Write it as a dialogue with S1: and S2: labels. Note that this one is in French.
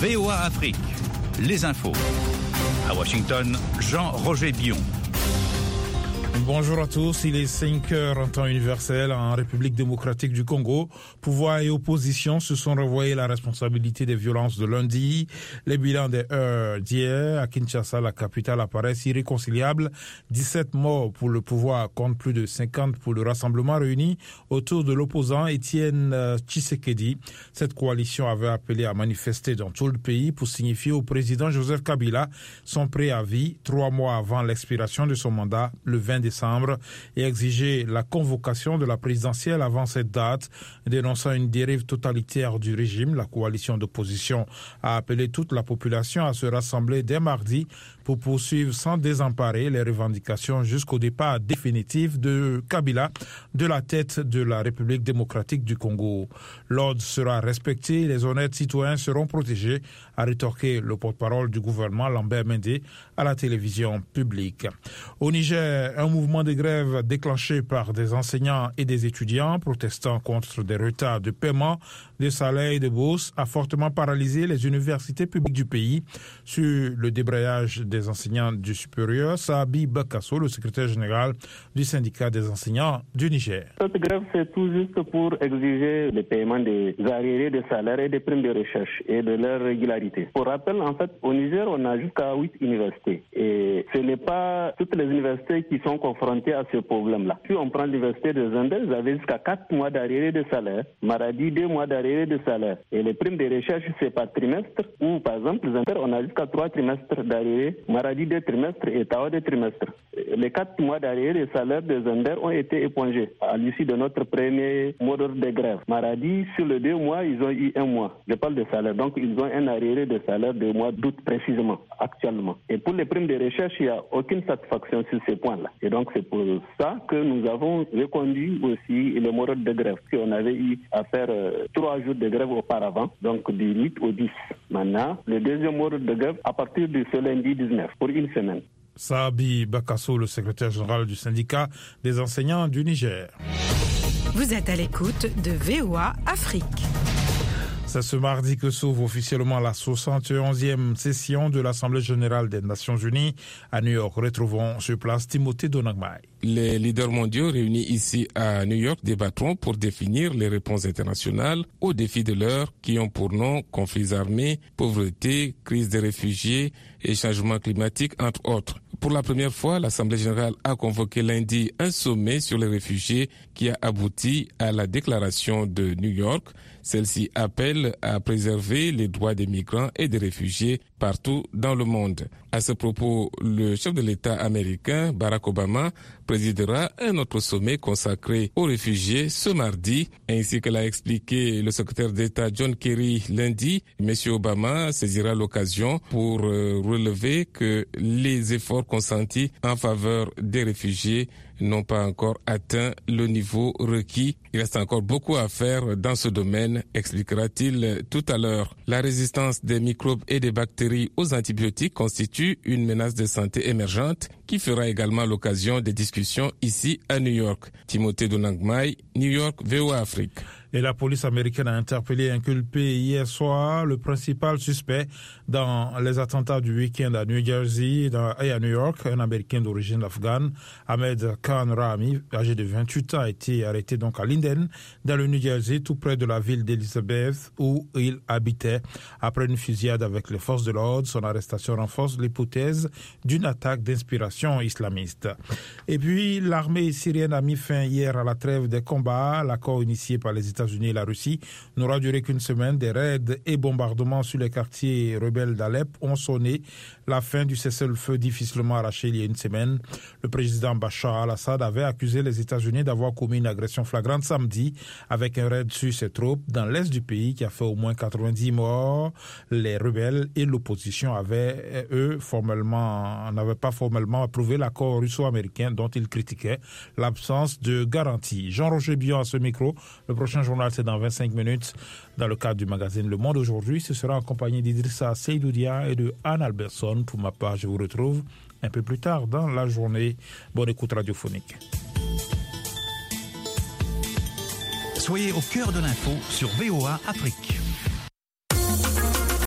S1: VOA Afrique, les infos. À Washington, Jean-Roger Bion.
S2: Bonjour à tous, il est 5h en temps universel en République démocratique du Congo. Pouvoir et opposition se sont renvoyés la responsabilité des violences de lundi. Les bilans des heures d'hier à Kinshasa, la capitale, apparaissent irréconciliables. 17 morts pour le pouvoir contre plus de 50 pour le rassemblement réuni autour de l'opposant Étienne Tshisekedi. Cette coalition avait appelé à manifester dans tout le pays pour signifier au président Joseph Kabila son préavis 3 mois avant l'expiration de son mandat le 20 décembre et exiger la convocation de la présidentielle avant cette date. Dénonçant une dérive totalitaire du régime, la coalition d'opposition a appelé toute la population à se rassembler dès mardi pour poursuivre sans désemparer les revendications jusqu'au départ définitif de Kabila de la tête de la République démocratique du Congo. L'ordre sera respecté, les honnêtes citoyens seront protégés, a rétorqué le porte-parole du gouvernement Lambert Mende à la télévision publique. Au Niger, un mouvement de grève déclenché par des enseignants et des étudiants protestant contre des retards de paiement des salaires et de bourses a fortement paralysé les universités publiques du pays. Sur le débrayage des enseignants du supérieur, Sabi Bakasso, le secrétaire général du syndicat des enseignants du Niger.
S3: Cette grève, c'est tout juste pour exiger le paiement des arriérés de salaires et des primes de recherche et de leur régularité. Pour rappel, en fait, au Niger, on a jusqu'à 8 universités. Et ce n'est pas toutes les universités qui sont confrontées à ce problème-là. Si on prend l'université de Zender, vous avez jusqu'à 4 mois d'arriérés de salaire. Maradi, 2 mois d'arriérés de salaire. Et les primes de recherche, c'est par trimestre. Ou par exemple, Zender, on a jusqu'à 3 trimestres d'arriérés. Maradi, 2 trimestres et Tawa, 2 trimestres. Les 4 mois d'arriérés de salaire de Zender ont été épongés à l'issue de notre premier mot d'ordre de grève. Maradi, sur les 2 mois, ils ont eu 1 mois. Je parle de salaire. Donc, ils ont un arriéré de salaire de mois d'août précisément, actuellement. Et pour les primes de recherche, il n'y a aucune satisfaction sur ces points-là. Et donc, c'est pour ça que nous avons reconduit aussi le mot d'ordre de grève. On avait eu à faire 3 jours de grève auparavant, donc du 8 au 10. Maintenant, le deuxième mot d'ordre de grève à partir de ce lundi 19, pour une semaine.
S2: Sabi Bakasso, le secrétaire général du syndicat des enseignants du Niger.
S4: Vous êtes à l'écoute de VOA Afrique.
S2: C'est ce mardi que s'ouvre officiellement la 71e session de l'Assemblée générale des Nations unies à New York. Retrouvons sur place Timothée Donagmai.
S5: Les leaders mondiaux réunis ici à New York débattront pour définir les réponses internationales aux défis de l'heure qui ont pour nom conflits armés, pauvreté, crise des réfugiés et changement climatique, entre autres. Pour la première fois, l'Assemblée générale a convoqué lundi un sommet sur les réfugiés qui a abouti à la déclaration de New York. Celle-ci appelle à préserver les droits des migrants et des réfugiés partout dans le monde. À ce propos, le chef de l'État américain, Barack Obama, présidera un autre sommet consacré aux réfugiés ce mardi, ainsi que l'a expliqué le secrétaire d'État John Kerry lundi. M. Obama saisira l'occasion pour relever que les efforts consentis en faveur des réfugiés n'ont pas encore atteint le niveau requis. Il reste encore beaucoup à faire dans ce domaine, expliquera-t-il tout à l'heure. La résistance des microbes et des bactéries aux antibiotiques constitue une menace de santé émergente qui fera également l'occasion des discussions ici à New York. Timothée Donagmai, New York, VOA Afrique.
S2: Et la police américaine a interpellé et inculpé hier soir le principal suspect dans les attentats du week-end à New Jersey et à New York. Un Américain d'origine afghane, Ahmed Khan Rahmi, âgé de 28 ans, a été arrêté donc à Linden, dans le New Jersey, tout près de la ville d'Elizabeth, où il habitait. Après une fusillade avec les forces de l'ordre, son arrestation renforce l'hypothèse d'une attaque d'inspiration islamiste. Et puis, l'armée syrienne a mis fin hier à la trêve des combats. L'accord initié par les États-Unis et la Russie n'aura duré qu'une semaine. Des raids et bombardements sur les quartiers rebelles d'Alep ont sonné la fin du cessez-le-feu difficilement arraché il y a une semaine. Le président Bachar al-Assad avait accusé les États-Unis d'avoir commis une agression flagrante samedi avec un raid sur ses troupes dans l'est du pays qui a fait au moins 90 morts. Les rebelles et l'opposition n'avaient pas formellement approuvé l'accord russo-américain dont ils critiquaient l'absence de garantie. Jean-Roger Bion à ce micro. Le prochain journal, c'est dans 25 minutes. Dans le cadre du magazine Le Monde aujourd'hui, ce sera en compagnie d'Idrissa Seydoudia et de Anne Albertson. Pour ma part, je vous retrouve un peu plus tard dans la journée. Bonne écoute radiophonique.
S1: Soyez au cœur de l'info sur VOA Afrique.